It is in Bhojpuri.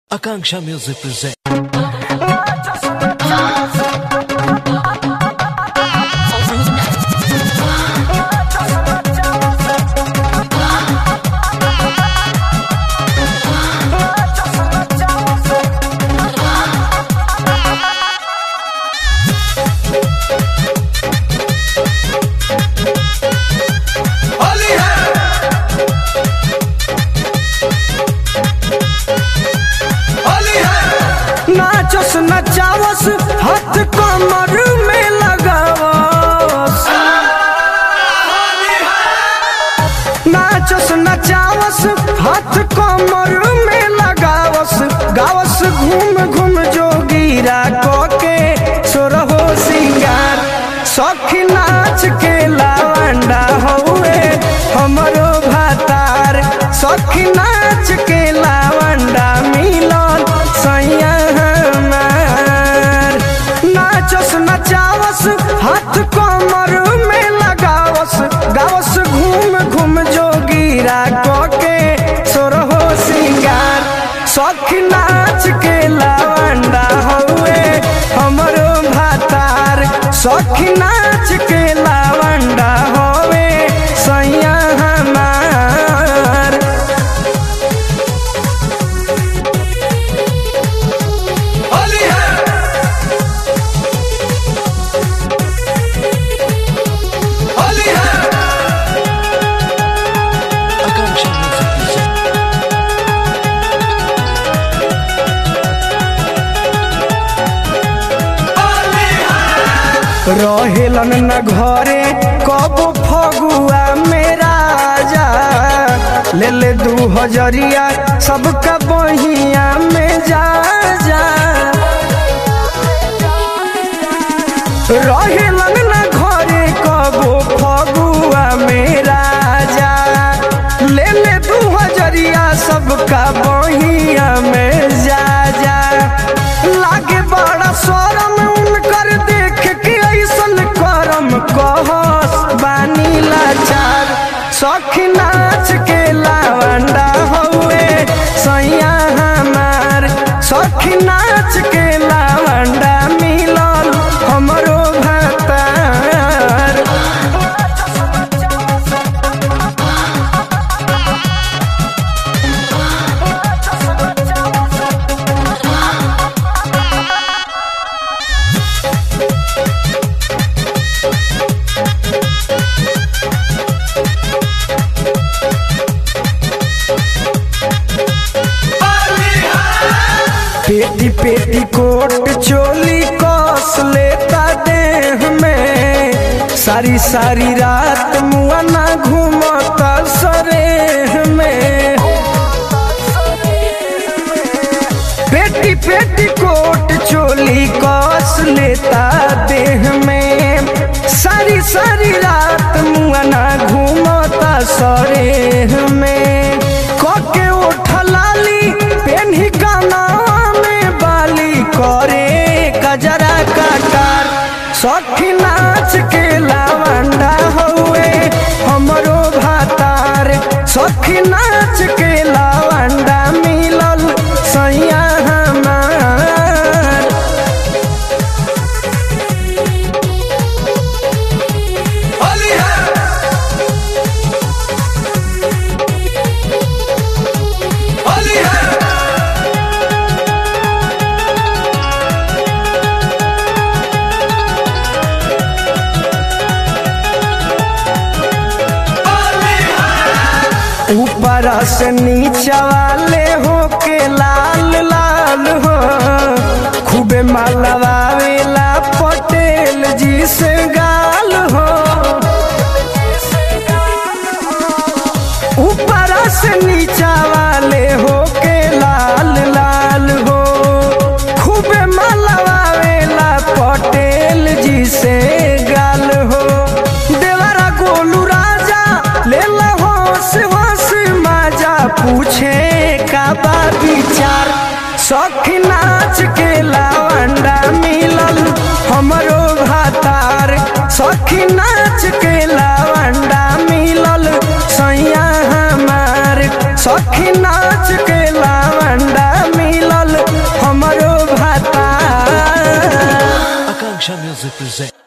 Akanksha Music presents. नाचस नचावस हाथ कमर में लगावस, नाचस नचावस हाथ कमर में लगावस, गावस घूम घूम जोगीरा कोके सोरहो सिंगार। सखी नाच के लावंडा हुए हमरो भातार, सखी नाच के लावंडा मिलन सैया हमार। नाचस नचावस हाथ कमर में लगावस, गावस घूम घूम जोगीरा कोके सोरहो सिंगार। सखी नाच के लावंडा हुए हमरो भातार, सखी नाच के लावंडा होवे सैया हमार। होली है होली है Akanksha Music presents. रहेलन न घरे कब फगुआ में राजा, ले ले 2000 सबका बहिया में जा जा। रहेलन न घरे कब फगुआ में राजा, ले ले 2000 सबका बहिया में जा जा। लागे बड़ा शरम उनकर देख के ऐसन करम कहस बानी लाचार। सखी नाच के लावंडा हुए सैया हमार, सखी नाच के लावंडा मिलल हमरो भातार। पेटी पेटी कोट चोली कस लेता देह में, सारी सारी रात मुआना घूमता सरेह में। पेटी पेटी कोट चोली कस लेता देह में, सारी सारी रात मुआना घूमता सरेह में। कके उठलाली पेन्ही काना करे कजरा काटार। सखी नाच के लावंडा हुए हमरो भातार, सखी नाच के लावंडा मिलल सैया हमार। होली है होली है ऊपरा से नीचा वाले हो के लाल लाल हो, खूबे मालवावेला पटेल जी से गाल हो। ऊपरा से नीचा वाले हो के लाल लाल हो, खूबे मालवावेला पटेल जी से गाल हो। देवरा गोलू राजा ले ला होश माजा पूछे का बा विचार। सखी नाच के लावंडा मिलल हमरो भातार, सखी नाच के लावंडा मिलल सैया हमार, सखी नाच के लावंडा मिलल Akanksha Music presents.